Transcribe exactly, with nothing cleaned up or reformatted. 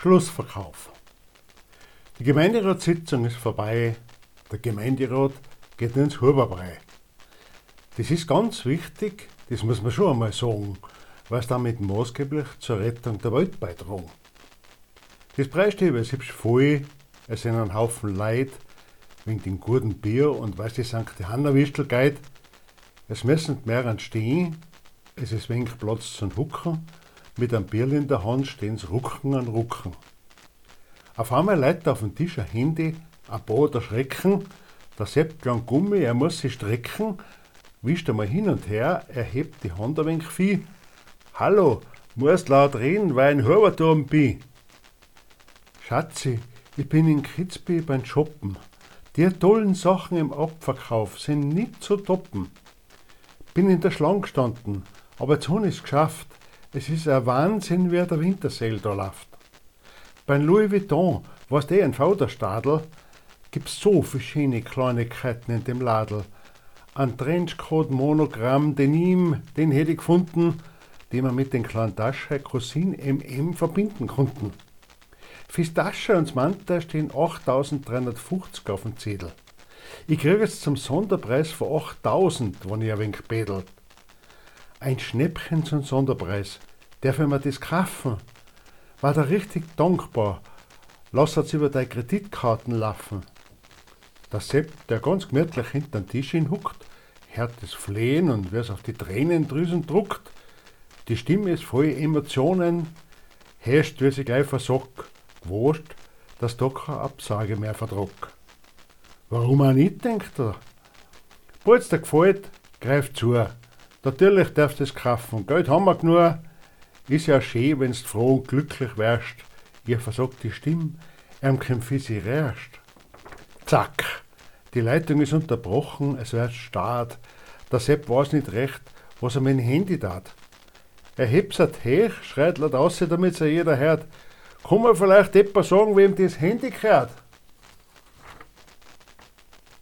Schlussverkauf. Die Gemeinderatssitzung ist vorbei, der Gemeinderat geht ins Huberbrei. Das ist ganz wichtig, das muss man schon einmal sagen, weil es damit maßgeblich zur Rettung der Welt beitragen. Das Preisstübe ist hübsch voll, es sind ein Haufen Leid, wegen dem guten Bier und weil es die Sankt Johanna-Wistel geht. Es müssen mehr stehen, es ist wenig Platz zum Hucken, mit einem Bierl in der Hand stehen's Rucken an Rucken. Auf einmal leitet auf dem Tisch ein Handy, ein paar erschrecken, der Sepp klang Gummi, er muss sich strecken, wischt einmal hin und her, er hebt die Hand ein wenig viel. Hallo, musst laut reden, weil ein Huberturm bin. Schatzi, ich bin in Kitzbühel beim Shoppen. Die tollen Sachen im Abverkauf sind nicht zu toppen. Bin in der Schlange gestanden, aber jetzt habe ich's geschafft. Es ist ein Wahnsinn, wer der Winterseel da läuft. Beim Louis Vuitton, was der ein Fauderstadel, gibt's so viele schöne Kleinigkeiten in dem Ladel. Ein Trenchcoat Monogramm Denim, den hätte ich gefunden, den wir mit den kleinen Taschen Cousin M M verbinden konnten. Fürs Tasche und das Mantel stehen achttausenddreihundertfünfzig auf dem Zettel. Ich krieg jetzt zum Sonderpreis von achttausend, wenn ich ein wenig bedel. Ein Schnäppchen zum Sonderpreis. Darf ich mir das kaufen? War da richtig dankbar. Lass uns über deine Kreditkarten laufen. Der Sepp, der ganz gemütlich hinter den Tisch hinhuckt, hört das Flehen und wie's auf die Tränendrüsen druckt. Die Stimme ist voll Emotionen, herrscht, wie sie gleich versagt. Gewusst, dass da keine Absage mehr verdruck. Warum auch nicht, denkt er. Falls dir gefällt, greif zu. Natürlich darfst du es kaufen. Geld haben wir genug. Ist ja schön, wenn's froh und glücklich wärst. Ihr versagt die Stimme, ihm kämpf wie sie rärscht. Zack, die Leitung ist unterbrochen, es wird Start. Der Sepp weiß nicht recht, was er mit dem Handy tat. Er hebt's hoch, schreit laut aus, damit es jeder hört. Kann man vielleicht jemand sagen, wem das Handy gehört?